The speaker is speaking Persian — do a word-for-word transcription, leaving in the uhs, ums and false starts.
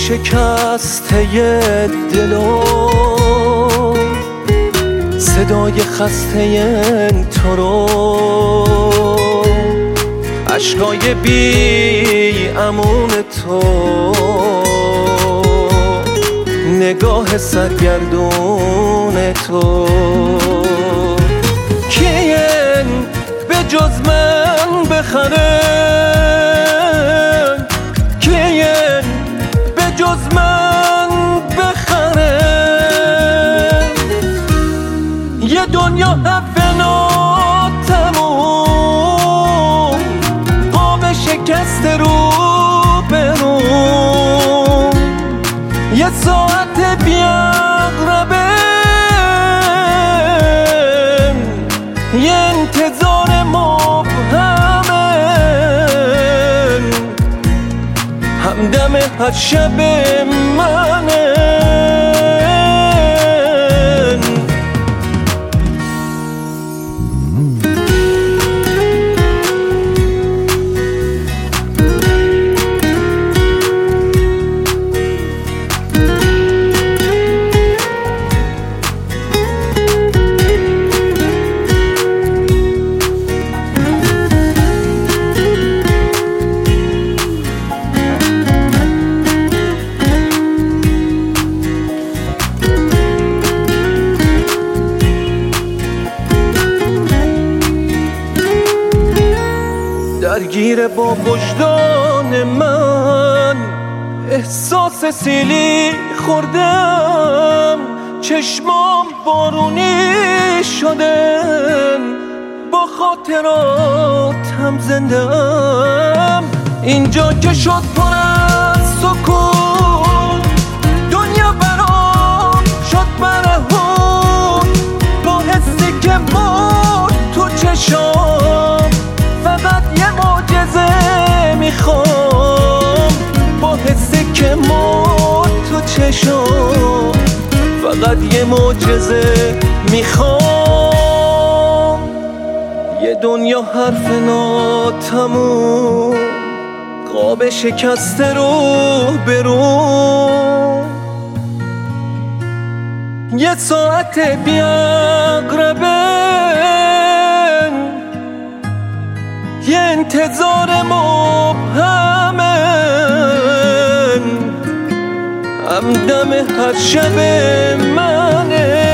شکسته دلو صدای خسته تو رو عشقای بی امون تو نگاه سرگردون تو کین به جز من بخره کین به جز من بخره یه دنیا حفنا تموم قاب شکست رو برو یه ساعت بیاقربه یه انتظار مبهمه همدم هر شب منه درگیر با وجدان من احساس سیلی خوردم چشمام بارونی شدن با خاطراتم زندم اینجا که شد پر از سکون دنیا برام شد مرهون با حسی که مرد تو چشام فقط یه معجزه میخوام با حسی که مرد تو چشام فقط یه معجزه میخوام یه دنیا حرف ناتموم قاب شکسته رو برو یه ساعت بیاقربه یه انتظار مبهمه همدم هر شب منه